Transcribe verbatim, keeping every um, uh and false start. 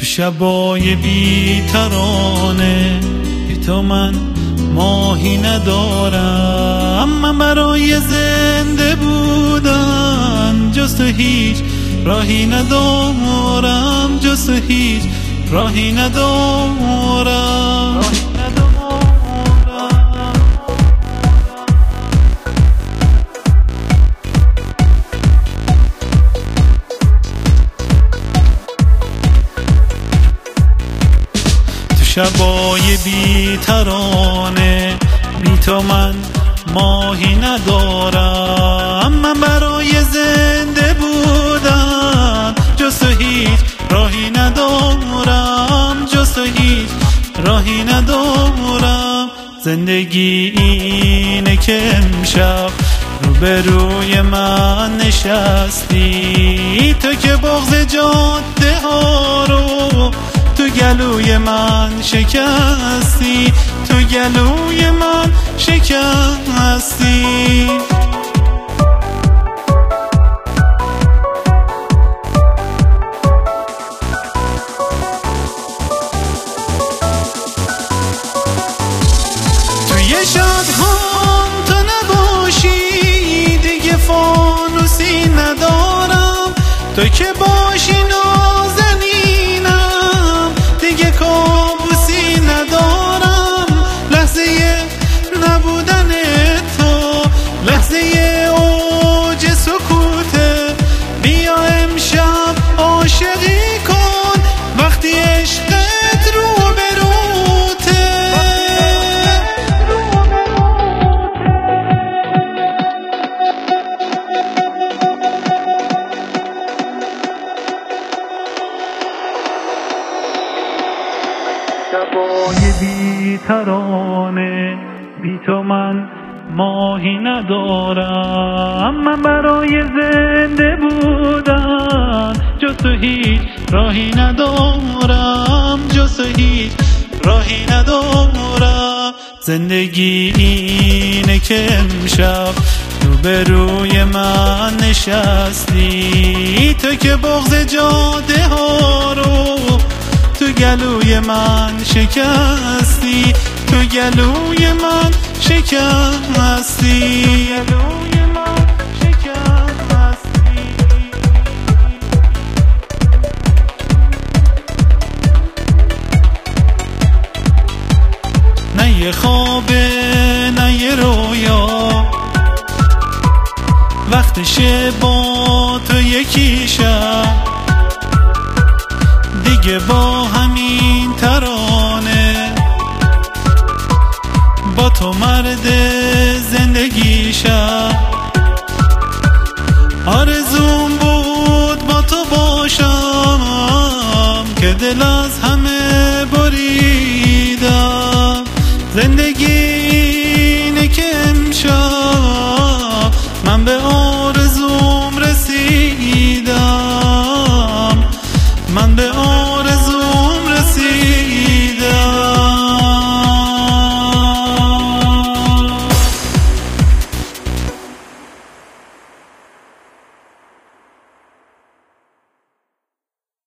شبای بی ترانه بی تو من ماهی ندارم. من برای زنده بودن جز تو هیچ راهی ندارم، جز تو هیچ راهی ندارم. شبای بی ترانه بی تو من ماهی ندارم. من برای زنده بودن جز تو هیچ راهی ندارم، جز تو هیچ راهی ندارم. زندگی اینه که امشب روبروی من نشستی، تو که بغض جاده ها رو تو گلوی من شکستی، تو گلوی من شکستی. توی شب‌هام تو نباشی دیگه فانوسی ندارم، تو که باشی نازنینم دیگه کابوسی ندارم. لحظه نبودن تو لحظه اوج سکوته، بیا امشب عاشقی کن وقتی عشقت رو بروته. شبای بی ترانه بی تو من ماهی ندارم. من برای زنده بودن جز تو هیچ راهی ندارم، جز تو هیچ راهی ندارم. زندگی اینه که امشب روبروی من نشستی، تو که بغض جاده ها رو تو گلوی من شکستی، تو گلوی من شکستی، گلوی من شکستی. نه یه خوابه نه یه رویا، وقتشه با تو یکی شب دیگه با همین ترانه، با تو مرد زندگیشم. آرزوم بود با تو باشم که دل از هم